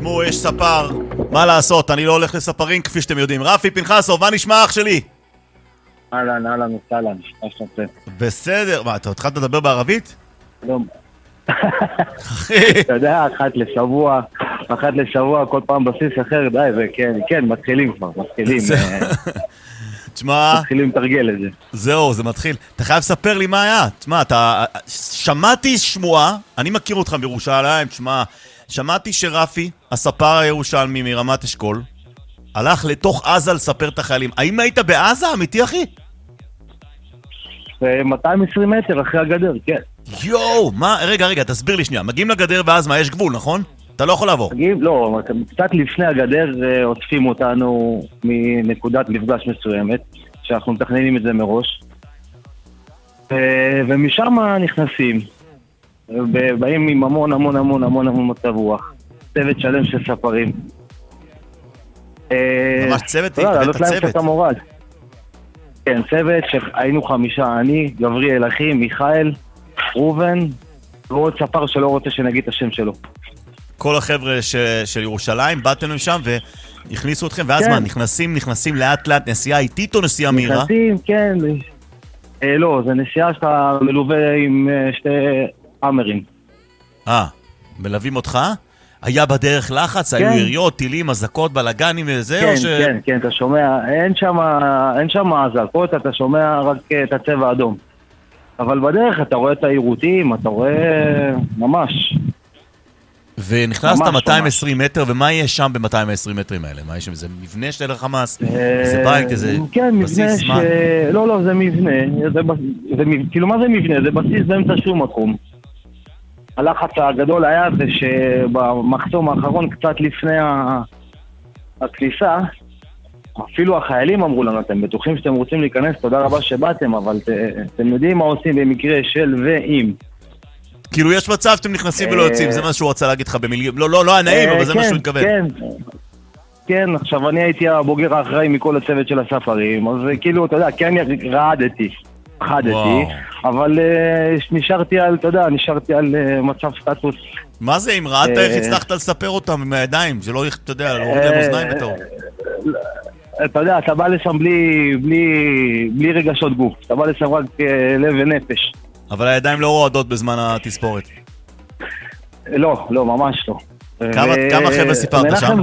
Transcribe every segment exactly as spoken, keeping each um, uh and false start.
תשמעו, יש ספר, מה לעשות, אני לא הולך לספרים כפי שאתם יודעים. רפי פנחסוב, מה נשמע אח שלי? אהלן, אהלן, אהלן, מה שאתה עושה? בסדר, מה, אתה התחלת לדבר בערבית? לא. אתה יודע, אחת לשבוע, אחת לשבוע, כל פעם בסיס אחר, די, וכן, כן, מתחילים כבר, מתחילים. תשמע, מתחילים לתרגל את זה. זהו, זה מתחיל. אתה חייב לספר לי מה היה. תשמע, אתה... שמעתי שמועה, אני מכיר אותך בירושלים, תשמע, שמעתי שרפי, הספר הירושלמי מרמת אשכול, הלך לתוך עזה לספר את החיילים. האם היית בעזה, אמיתי אחי? מאתיים ועשרים מטר אחרי הגדר, כן. יואו, מה? רגע, רגע, תסביר לי שנייה. מגיעים לגדר ואז מה, יש גבול, נכון? אתה לא יכול לעבור. מגיעים, לא, קצת לפני הגדר עוטפים אותנו מנקודת מפגש מסוימת, שאנחנו מתכננים את זה מראש. ומשם נכנסים, ובאים עם המון המון המון המון המון מצב רוח. צוות שלם של ספרים. ממש צוות, תראה, זאת להם קצת המורל. כן, צוות שהיינו חמישה, אני, גבריאל אחי, מיכאל, רובן, ועוד ספר שלא רוצה שנגיד את השם שלו. כל החבר'ה ש... של ירושלים, באתם לשם והכניסו אתכם, ואז כן. מה, נכנסים, נכנסים לאט לאט, נסיעה איטית או נסיעה מהירה? נכנסים, כן. אה, לא, זה נסיעה שאתה מלווה עם שתי אמרים. אה, מלווים אותך? היה בדרך לחץ? כן. היו יריות, טילים, אזעקות, בלגנים וזה? כן, או ש... כן, כן, אתה שומע, אין שם, אין שם אזעקות, אתה שומע רק את הצבע האדום. אבל בדרך אתה רואה את העירותים, אתה רואה ממש. ונכנסת מאתיים ועשרים מטר, ומה יש שם ב-מאתיים ועשרים מטרים האלה? מה יש שם? זה מבנה של החמאס? זה בית, איזה בסיס? כן, מבנה ש... לא, לא, זה מבנה. כאילו, מה זה מבנה? זה בסיס באמצע שום מקום. הלחץ הגדול היה זה שבמחסום האחרון, קצת לפני הכניסה, אפילו החיילים אמרו לנו, אתם בטוחים שאתם רוצים להיכנס, תודה רבה שבאתם, אבל אתם יודעים מה עושים במקרה של ואם. כאילו יש מצב שאתם נכנסים ולא יוצאים, זה מה שהוא רצה להגיד לך במילים, לא, לא, לא הנעים, אבל זה מה שהוא התכוון. כן, כן, עכשיו אני הייתי הבוגר האחראי מכל הצוות של הספרים, אז כאילו, אתה יודע, כן רעדתי, חדתי, אבל נשארתי על, אתה יודע, נשארתי על מצב סטטוס. מה זה, אם רעדת, איך הצלחת לספר אותם עם הידיים, שלא, אתה יודע, לא רואה להם אוזניים בטעות. אתה יודע, אתה בא לשם בלי רגשות גוף, אתה בא לשם רק לב ונפש. אבל הידיים לא רועדות בזמן התספורת. לא, לא, ממש לא. כמה חבר'ה סיפרת שם?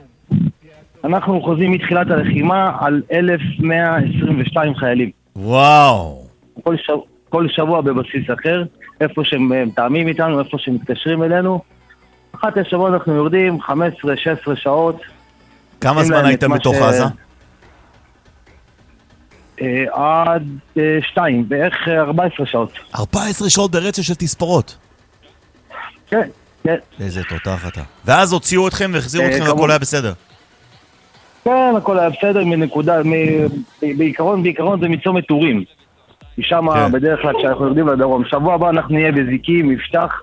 אנחנו חוזים מתחילת הלחימה על אלף מאה עשרים ושתיים חיילים. וואו. כל שבוע בבסיס אחר, איפה שהם מתאמים איתנו, איפה שהם מתקשרים אלינו. אחת השבוע אנחנו יורדים, חמש עשרה שש עשרה שעות. כמה זמן הייתם בתוך עזה? עד שתיים, בערך ארבע עשרה שעות. ארבע עשרה שעות ברצף של תספורות? כן, כן. איזה תותח אתה. ואז הוציאו אתכם והחזירו אתכם והכל היה בסדר? כן, הכל היה בסדר מנקודה, בעיקרון, בעיקרון זה מצומת טורים. משם בדרך כלל כשאנחנו יורדים לדרום. שבוע הבא אנחנו נהיה בזיקים, מבטח.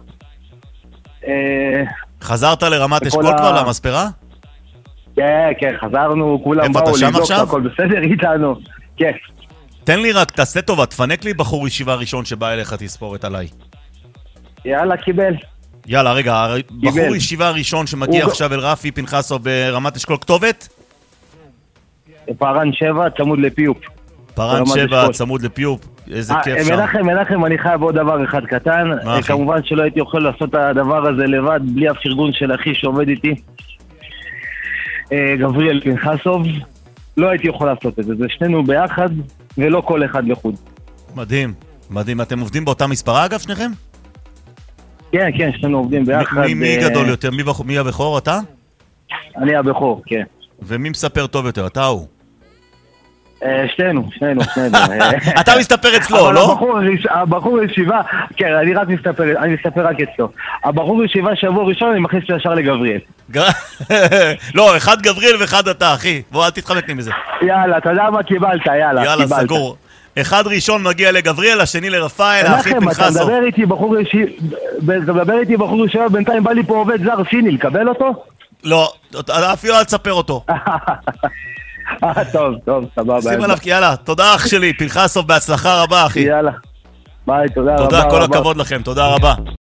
חזרת לרמת אשכול כבר, למספרה? כן, כן, חזרנו, כולם באו לבדוק, הכל בסדר איתנו. כן. תן לי רק, תעשה טובה, תפנק לי בחור ישיבה ראשון שבא אליך תספורת עליי. יאללה, קיבל. יאללה, רגע, בחור ישיבה ראשון שמגיע עכשיו אל רפי פנחסוב ברמת אשכול, כתובת? פארן שבע, צמוד לפיופ. פארן שבע, צמוד לפיופ, איזה כיף שם. מנחם, מנחם, אני חייב עוד דבר אחד קטן. כמובן שלא הייתי יכול לעשות את הדבר הזה לבד, בלי הפרגון של אחי שעובד איתי. גבריאל פנחסוב. לא הייתי יכול לעשות את זה, זה שנינו ביחד, ולא כל אחד לחוד. מדהים, מדהים. אתם עובדים באותה מספרה אגב, שניכם? כן, כן, שנינו עובדים ביחד. מי, מי גדול יותר? מי, מי הבכור, אתה? אני הבכור, כן. ומי מספר טוב יותר, אתה הוא? שנינו, שנינו, שנינו. אתה מסתפר אצלו, לא? הבחור ישיבה, כן, אני רק מסתפר, אני מסתפר רק אצלו. הבחור ישיבה שבוע ראשון, אני מכניס ישר לגבריאל. לא, אחד גבריאל ואחד אתה, אחי. בוא, אל תתחמק לי מזה. יאללה, אתה יודע מה קיבלת, יאללה. יאללה, סגור. אחד ראשון מגיע לגבריאל, השני לרפאל, האחי פנחסוב. אתה מדבר איתי בחור ישיבה, אתה מדבר איתי בחור ישיבה, בינתיים בא לי פה עובד זר סיני, לקבל אותו? לא, אפילו אל תספר אותו. טוב, טוב, סבבה. שים עליו, יאללה, תודה אח שלי, פנחסוב, בהצלחה רבה אחי. יאללה, ביי, תודה רבה. תודה, כל הכבוד לכם, תודה רבה.